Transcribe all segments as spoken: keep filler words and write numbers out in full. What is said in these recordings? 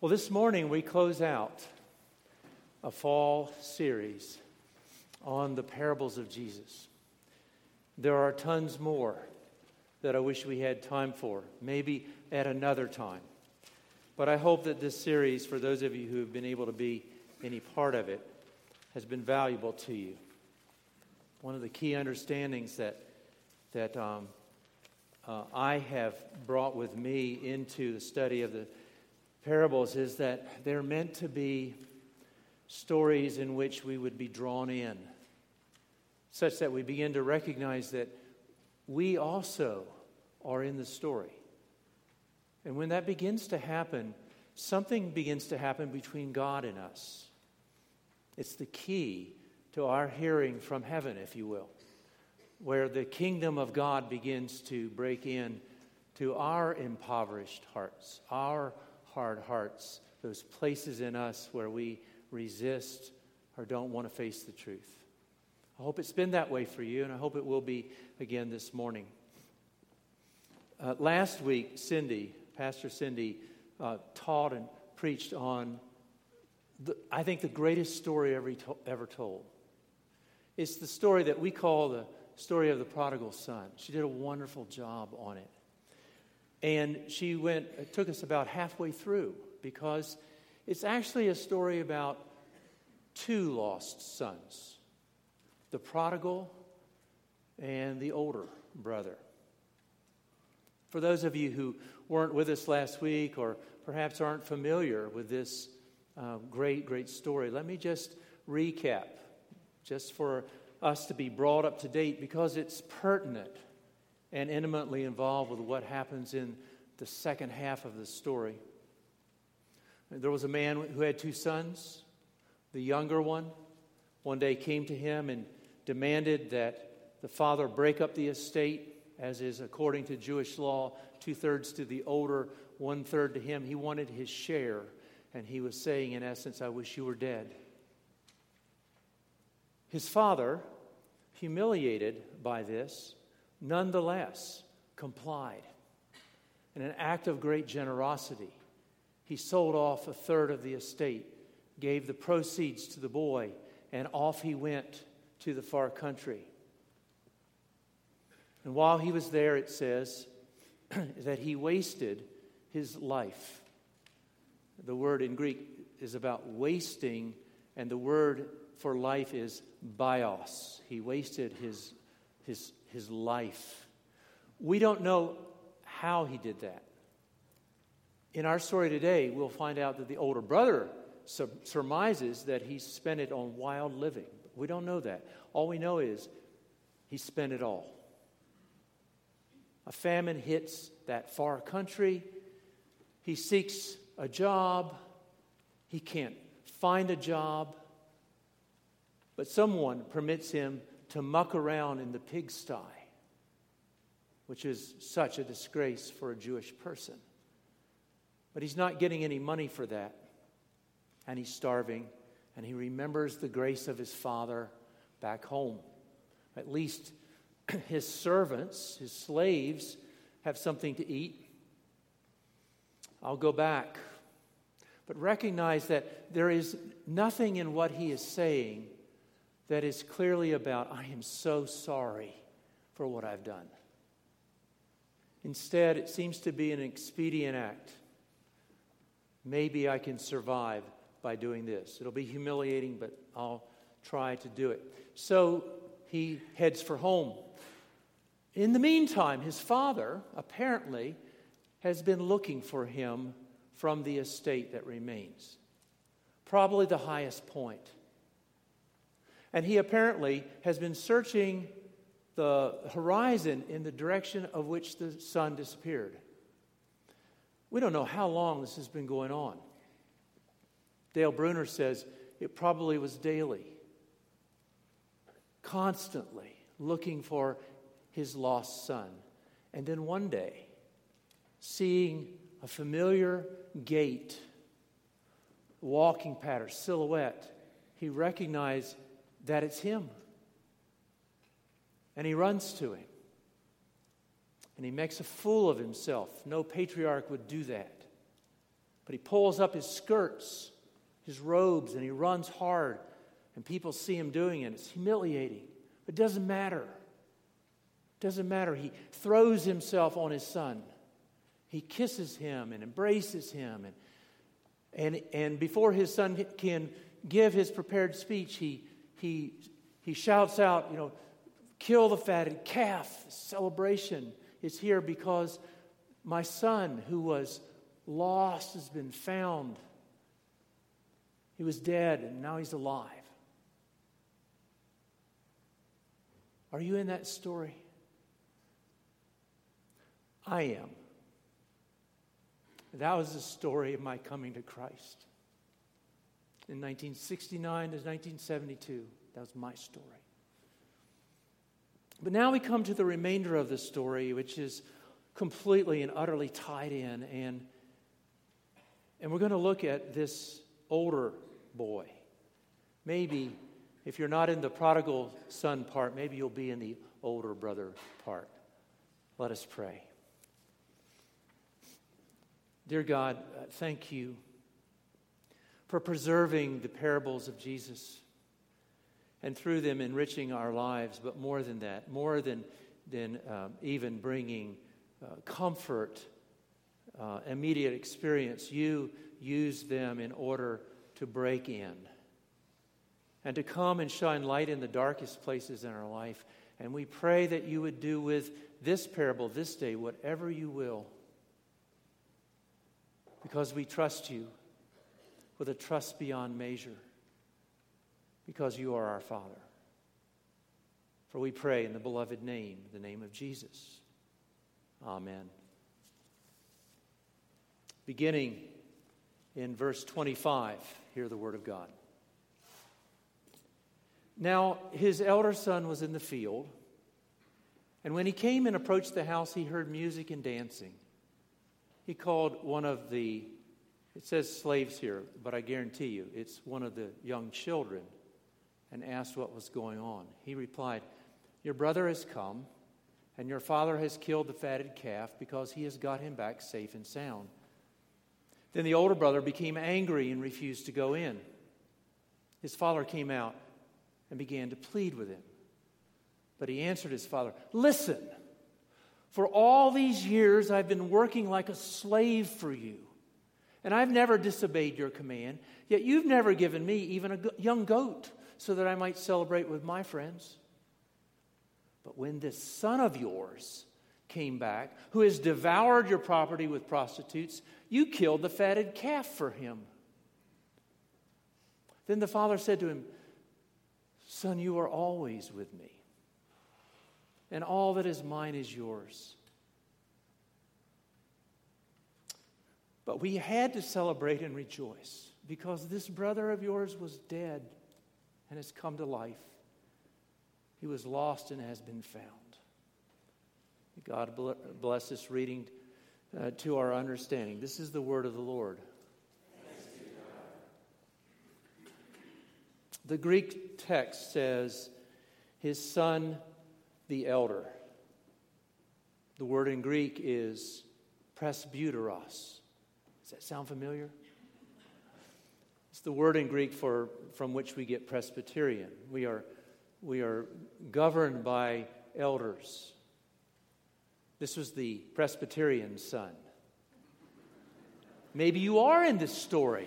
Well, this morning we close out a fall series on the parables of Jesus. There are tons more that I wish we had time for, maybe at another time. But I hope that this series, for those of you who have been able to be any part of it, has been valuable to you. One of the key understandings that that um, uh, I have brought with me into the study of the parables is that they're meant to be stories in which we would be drawn in, such that we begin to recognize that we also are in the story. And when that begins to happen, something begins to happen between God and us. It's the key to our hearing from heaven, if you will, where the kingdom of God begins to break in to our impoverished hearts, our hard hearts, those places in us where we resist or don't want to face the truth. I hope it's been that way for you, and I hope it will be again this morning. Uh, last week, Cindy, Pastor Cindy, uh, taught and preached on, the, I think, the greatest story ever, to- ever told. It's the story that we call the story of the prodigal son. She did a wonderful job on it. And she went, it took us about halfway through because it's actually a story about two lost sons, the prodigal and the older brother. For those of you who weren't with us last week or perhaps aren't familiar with this uh, great, great story, let me just recap, just for us to be brought up to date because it's pertinent and intimately involved with what happens in the second half of the story. There was a man who had two sons. The younger one one day came to him and demanded that the father break up the estate, as is according to Jewish law, two-thirds to the older, one-third to him. He wanted his share, and he was saying, in essence, I wish you were dead. His father, humiliated by this, nonetheless complied. In an act of great generosity, he sold off a third of the estate, gave the proceeds to the boy, and off he went to the far country. And while he was there, it says that he wasted his life. The word in Greek is about wasting, and the word for life is bios. He wasted his, his, his life. We don't know how he did that. In our story today, we'll find out that the older brother sur- surmises that he spent it on wild living. We don't know that. All we know is he spent it all. A famine hits that far country. He seeks a job. He can't find a job. But someone permits him to muck around in the pigsty, which is such a disgrace for a Jewish person. But he's not getting any money for that. And he's starving. And he remembers the grace of his father back home. At least his servants, his slaves, have something to eat. I'll go back. But recognize that there is nothing in what he is saying that is clearly about, I am so sorry for what I've done. Instead, it seems to be an expedient act. Maybe I can survive by doing this. It'll be humiliating, but I'll try to do it. So he heads for home. In the meantime, his father apparently has been looking for him from the estate that remains. Probably the highest point. And he apparently has been searching the horizon in the direction of which the son disappeared. We don't know how long this has been going on. Dale Bruner says it probably was daily, constantly looking for his lost son. And then one day, seeing a familiar gait, walking pattern, silhouette, he recognized that it's him. And he runs to him. And he makes a fool of himself. No patriarch would do that. But he pulls up his skirts, his robes, and he runs hard. And people see him doing it. It's humiliating. It doesn't matter. It doesn't matter. He throws himself on his son. He kisses him and embraces him. And, and, and before his son can give his prepared speech, he, he, he shouts out, you know, kill the fatted calf. Celebration is here because my son who was lost has been found. He was dead and now he's alive. Are you in that story? I am. That was the story of my coming to Christ. In nineteen sixty-nine to nineteen seventy-two, that was my story. But now we come to the remainder of the story, which is completely and utterly tied in. And, and we're going to look at this older boy. Maybe if you're not in the prodigal son part, maybe you'll be in the older brother part. Let us pray. Dear God, uh, thank you for preserving the parables of Jesus and through them enriching our lives, but more than that, more than, than um, even bringing uh, comfort, uh, immediate experience, you use them in order to break in and to come and shine light in the darkest places in our life. And we pray that you would do with this parable this day whatever you will, because we trust you with a trust beyond measure, because you are our Father. For we pray in the beloved name, the name of Jesus. Amen. Beginning in verse twenty-five, hear the word of God. Now his elder son was in the field, and when he came and approached the house, he heard music and dancing. He called one of the, it says slaves here, but I guarantee you it's one of the young children, and asked what was going on. He replied, "Your brother has come, and your father has killed the fatted calf because he has got him back safe and sound." Then the older brother became angry and refused to go in. His father came out and began to plead with him. But he answered his father, "Listen, for all these years I've been working like a slave for you, and I've never disobeyed your command, yet you've never given me even a young goat so that I might celebrate with my friends. But when this son of yours came back, who has devoured your property with prostitutes, you killed the fatted calf for him." Then the father said to him, "Son, you are always with me, and all that is mine is yours. But we had to celebrate and rejoice because this brother of yours was dead and has come to life. He was lost and has been found." God bless this reading uh, to our understanding. This is the word of the Lord. The Greek text says, "his son, the elder." The word in Greek is presbyteros. Does that sound familiar? It's the word in Greek for from which we get Presbyterian. We are, we are governed by elders. This was the Presbyterian son. Maybe you are in this story.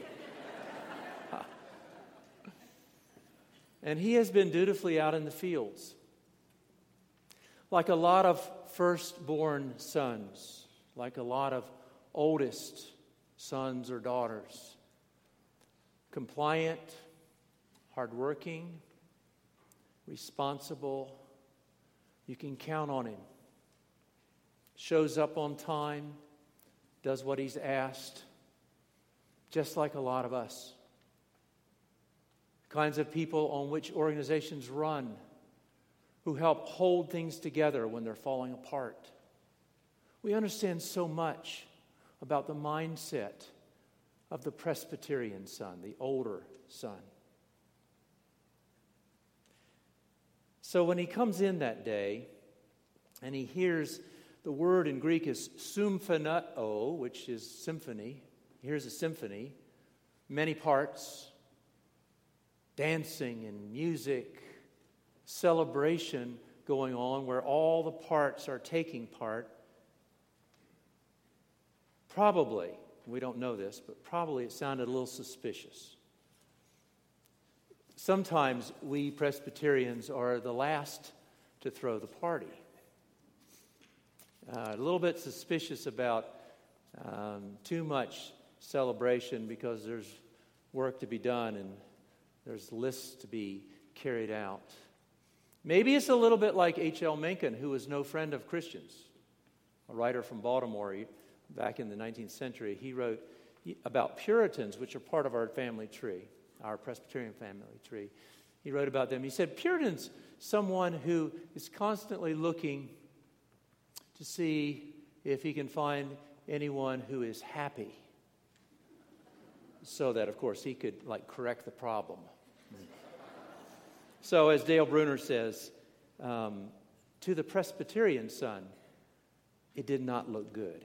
And he has been dutifully out in the fields. Like a lot of firstborn sons, like a lot of oldest sons or daughters. Compliant, hardworking, responsible. You can count on him. Shows up on time, does what he's asked, just like a lot of us. The kinds of people on which organizations run, who help hold things together when they're falling apart. We understand so much about the mindset of the Presbyterian son, the older son. So when he comes in that day and he hears, the word in Greek is symphoneo, which is symphony. here's a symphony, many parts, dancing and music, celebration going on where all the parts are taking part. Probably, we don't know this, but probably it sounded a little suspicious. Sometimes we Presbyterians are the last to throw the party. Uh, a little bit suspicious about um, too much celebration because there's work to be done and there's lists to be carried out. Maybe it's a little bit like H L Mencken, who was no friend of Christians, a writer from Baltimore back in the nineteenth century. He wrote about Puritans, which are part of our family tree, our Presbyterian family tree. He wrote about them. He said, Puritans, someone who is constantly looking to see if he can find anyone who is happy, so that, of course, he could, like, correct the problem. So, as Dale Bruner says, um, to the Presbyterian son, it did not look good.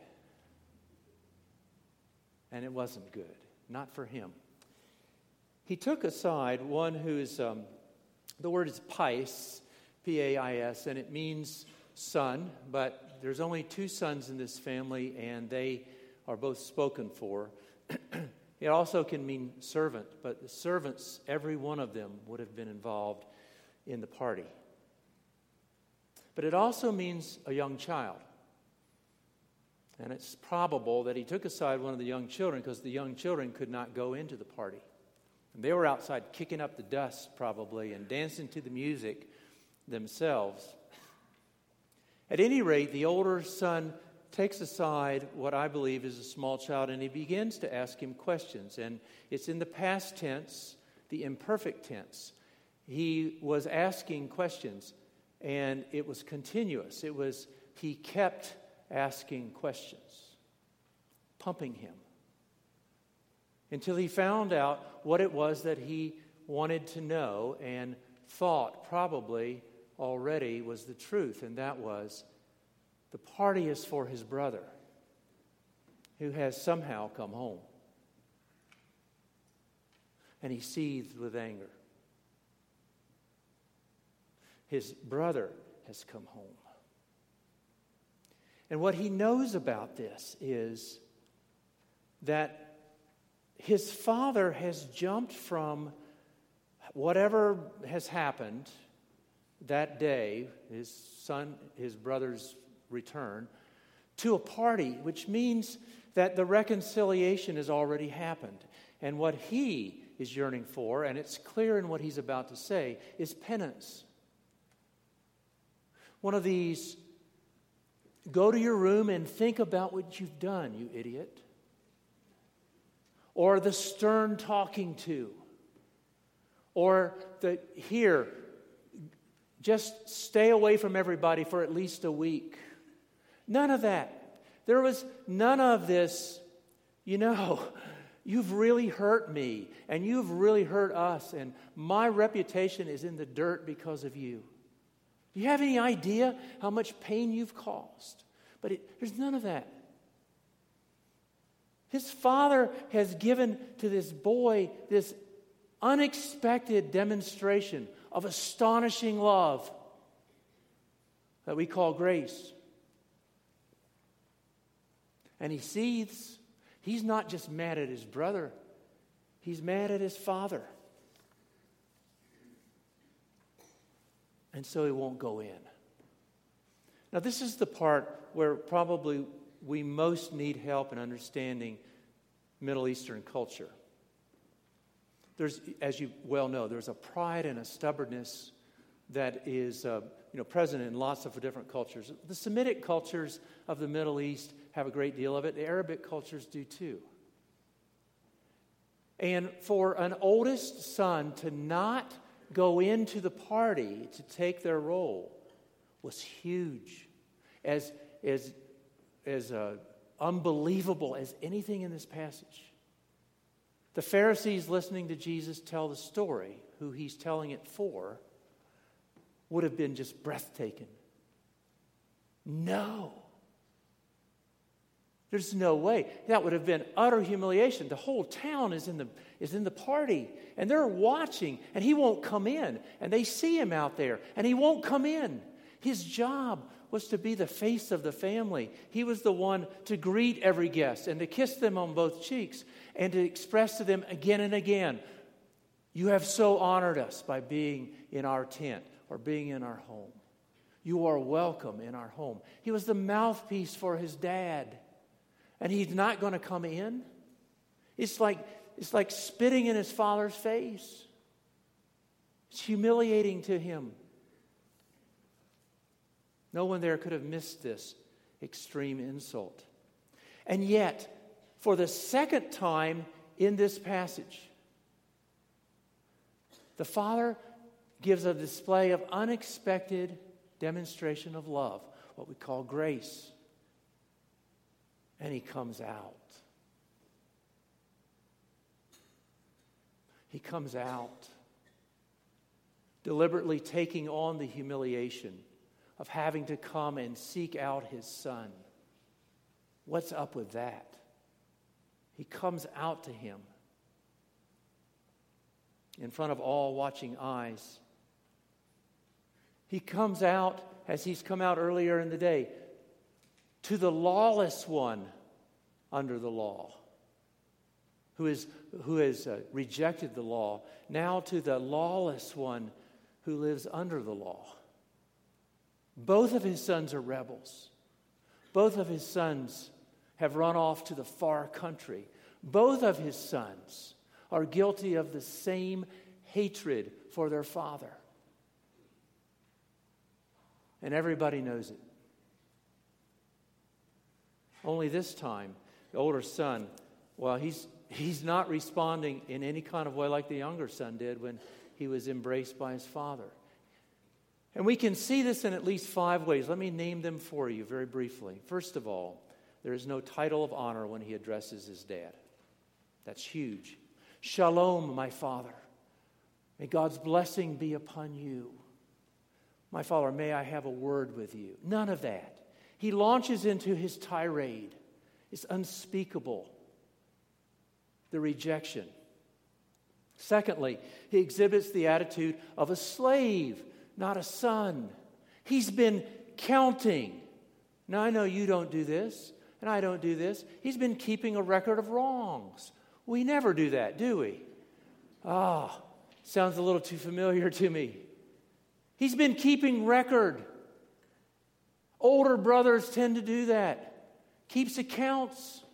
And it wasn't good, not for him. He took aside one who is, um, the word is Pais, P A I S, and it means son, but there's only two sons in this family, and they are both spoken for. It also can mean servant, but the servants, every one of them, would have been involved in the party. But it also means a young child. And it's probable that he took aside one of the young children because the young children could not go into the party. And they were outside kicking up the dust, probably, and dancing to the music themselves. At any rate, the older son takes aside what I believe is a small child, and he begins to ask him questions. And it's in the past tense, the imperfect tense. He was asking questions, and it was continuous. It was, he kept asking questions, pumping him, until he found out what it was that he wanted to know and thought probably already was the truth, and that was the party is for his brother who has somehow come home. And he seethed with anger. His brother has come home. And what he knows about this is that his father has jumped from whatever has happened that day, his son, his brother's return, to a party, which means that the reconciliation has already happened. And what he is yearning for, and it's clear in what he's about to say, is penance. One of these, go to your room and think about what you've done, you idiot. Or the stern talking to. Or the, here, just stay away from everybody for at least a week. None of that. There was none of this, you know, you've really hurt me, and you've really hurt us, and my reputation is in the dirt because of you. Do you have any idea how much pain you've caused? But it, there's none of that. His father has given to this boy this unexpected demonstration of astonishing love that we call grace. And he seethes. He's not just mad at his brother. He's mad at his father. And so he won't go in. Now, this is the part where probably we most need help in understanding Middle Eastern culture. There's, as you well know, there's a pride and a stubbornness that is uh, you know, present in lots of different cultures. The Semitic cultures of the Middle East have a great deal of it. The Arabic cultures do too. And for an oldest son to not go into the party to take their role was huge. As, as, as uh, unbelievable as anything in this passage. The Pharisees listening to Jesus tell the story, who he's telling it for, would have been just breathtaking. No. There's no way. That would have been utter humiliation. The whole town is in the is in the party, and they're watching, and he won't come in. And they see him out there, and he won't come in. His job was to be the face of the family. He was the one to greet every guest and to kiss them on both cheeks and to express to them again and again, you have so honored us by being in our tent or being in our home. You are welcome in our home. He was the mouthpiece for his dad. And he's not going to come in. It's like, it's like spitting in his father's face. It's humiliating to him. No one there could have missed this extreme insult. And yet, for the second time in this passage, the father gives a display of unexpected demonstration of love, what we call grace. And he comes out. He comes out, deliberately taking on the humiliation of having to come and seek out his son. What's up with that? He comes out to him in front of all watching eyes. He comes out, as he's come out earlier in the day, to the lawless one under the law, who is who has uh, rejected the law, now to the lawless one who lives under the law. Both of his sons are rebels. Both of his sons have run off to the far country. Both of his sons are guilty of the same hatred for their father. And everybody knows it. Only this time, the older son, well, he's he's not responding in any kind of way like the younger son did when he was embraced by his father. And we can see this in at least five ways. Let me name them for you very briefly. First of all, there is no title of honor when he addresses his dad. That's huge. Shalom, my father. May God's blessing be upon you. My father, may I have a word with you. None of that. He launches into his tirade. It's unspeakable, the rejection. Secondly, he exhibits the attitude of a slave, not a son. He's been counting. Now, I know you don't do this, and I don't do this. He's been keeping a record of wrongs. We never do that, do we? Ah, oh, sounds a little too familiar to me. He's been keeping record. Older brothers tend to do that. Keeps accounts.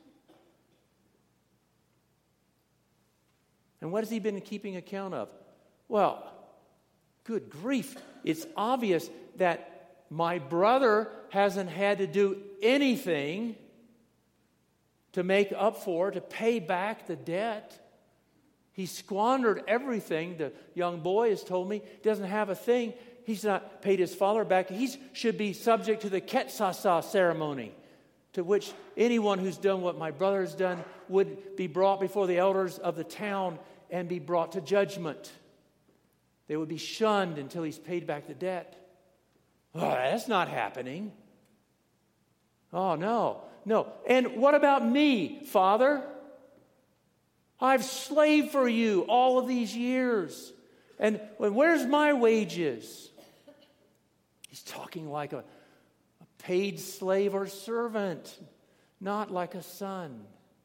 And what has he been keeping account of? Well, good grief. It's obvious that my brother hasn't had to do anything to make up for, to pay back the debt. He squandered everything. The young boy has told me he doesn't have a thing. He's not paid his father back. He should be subject to the Ketsasa ceremony, to which anyone who's done what my brother has done would be brought before the elders of the town and be brought to judgment. They would be shunned until he's paid back the debt. Oh, that's not happening. Oh, no, no. And what about me, Father? I've slaved for you all of these years. And where's my wages? He's talking like a, a paid slave or servant, not like a son.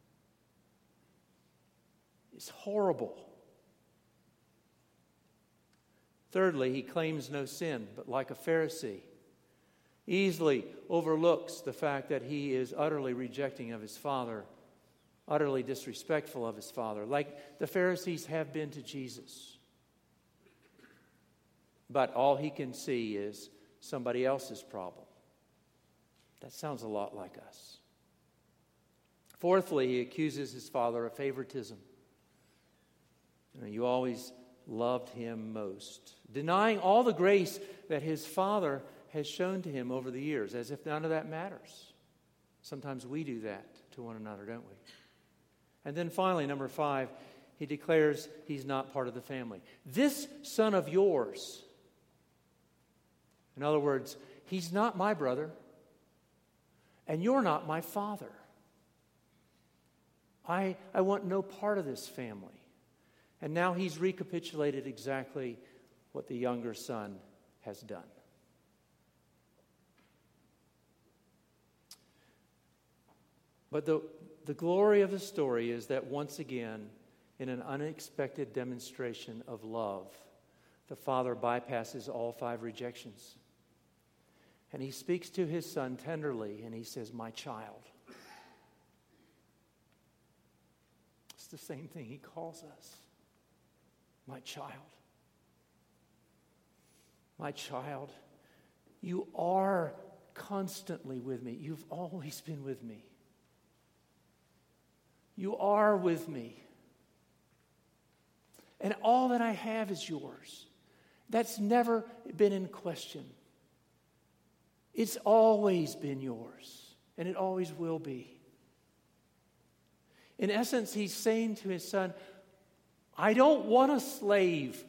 It's horrible. Thirdly, he claims no sin, but like a Pharisee, easily overlooks the fact that he is utterly rejecting of his father, utterly disrespectful of his father, like the Pharisees have been to Jesus. But all he can see is somebody else's problem. That sounds a lot like us. Fourthly, he accuses his father of favoritism. You know, you always loved him most, denying all the grace that his father has shown to him over the years, as if none of that matters. Sometimes we do that to one another, don't we? And then finally, number five, he declares he's not part of the family. This son of yours, in other words, he's not my brother, and you're not my father. I, I want no part of this family. And now he's recapitulated exactly what the younger son has done. But the, the glory of the story is that once again, in an unexpected demonstration of love, the father bypasses all five rejections. And he speaks to his son tenderly, and he says, "My child." It's the same thing he calls us. My child. My child, you are constantly with me. You've always been with me. You are with me. And all that I have is yours. That's never been in question. It's always been yours, and it always will be. In essence, he's saying to his son, I don't want a slave.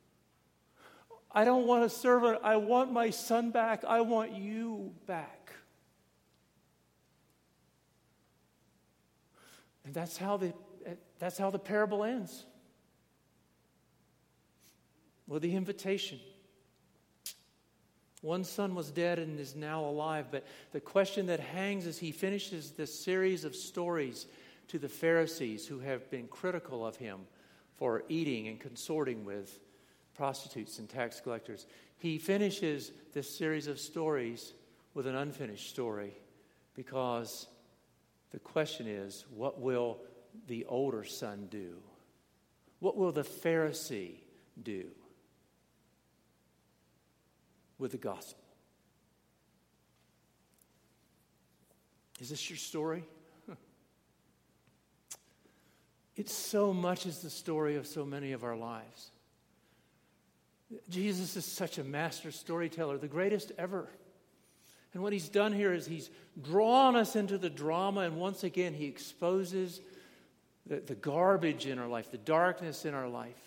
I don't want a servant. I want my son back. I want you back. And that's how the, that's how the parable ends. With the invitation. One son was dead and is now alive, but the question that hangs as he finishes this series of stories to the Pharisees who have been critical of him for eating and consorting with prostitutes and tax collectors, he finishes this series of stories with an unfinished story, because the question is, what will the older son do? What will the Pharisee do with the gospel? Is this your story? It so much is the story of so many of our lives. Jesus is such a master storyteller, the greatest ever. And what he's done here is he's drawn us into the drama, and once again he exposes the, the garbage in our life, the darkness in our life,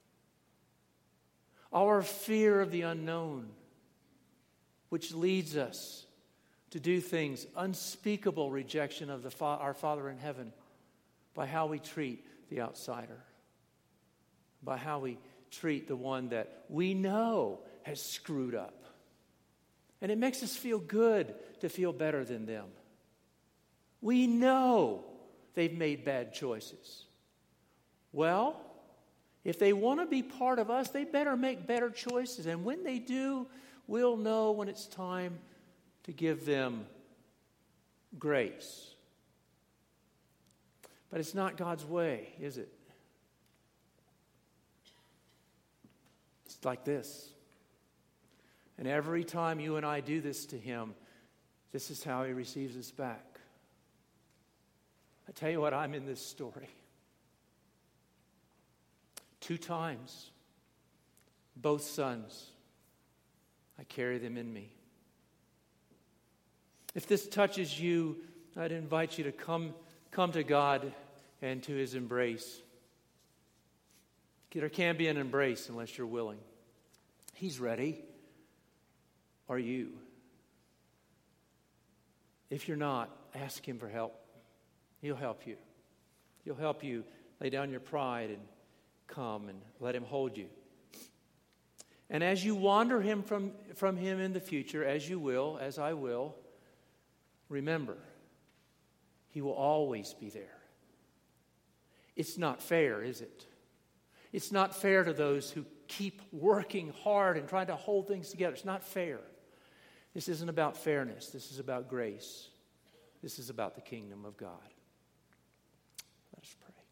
our fear of the unknown, which leads us to do things, unspeakable rejection of the fa- our Father in heaven, by how we treat the outsider, by how we treat the one that we know has screwed up. And it makes us feel good to feel better than them. We know they've made bad choices. Well, if they want to be part of us, they better make better choices. And when they do, we'll know when it's time to give them grace. But it's not God's way, is it? It's like this. And every time you and I do this to him, this is how he receives us back. I tell you what, I'm in this story. Two times, both sons, I carry them in me. If this touches you, I'd invite you to come, come to God and to his embrace. There can't be an embrace unless you're willing. He's ready. Are you? If you're not, ask him for help. He'll help you. He'll help you lay down your pride and come and let him hold you. And as you wander him from, from him in the future, as you will, as I will, remember, he will always be there. It's not fair, is it? It's not fair to those who keep working hard and trying to hold things together. It's not fair. This isn't about fairness. This is about grace. This is about the kingdom of God. Let us pray.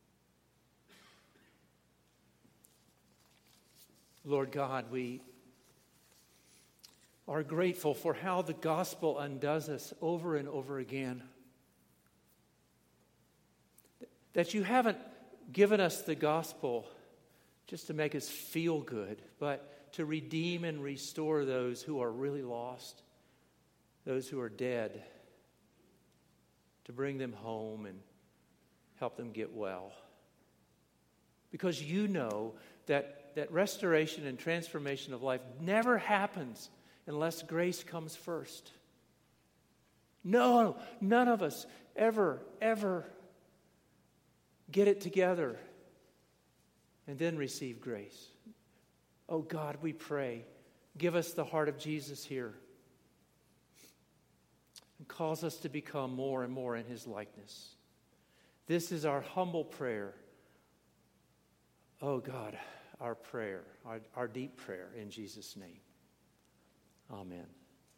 Lord God, we are grateful for how the gospel undoes us over and over again. That you haven't given us the gospel just to make us feel good, but to redeem and restore those who are really lost, those who are dead, to bring them home and help them get well. Because you know that, that restoration and transformation of life never happens unless grace comes first. No, none of us ever, ever get it together, and then receive grace. Oh God, we pray, give us the heart of Jesus here and cause us to become more and more in his likeness. This is our humble prayer. Oh God, our prayer, our, our deep prayer in Jesus' name. Amen.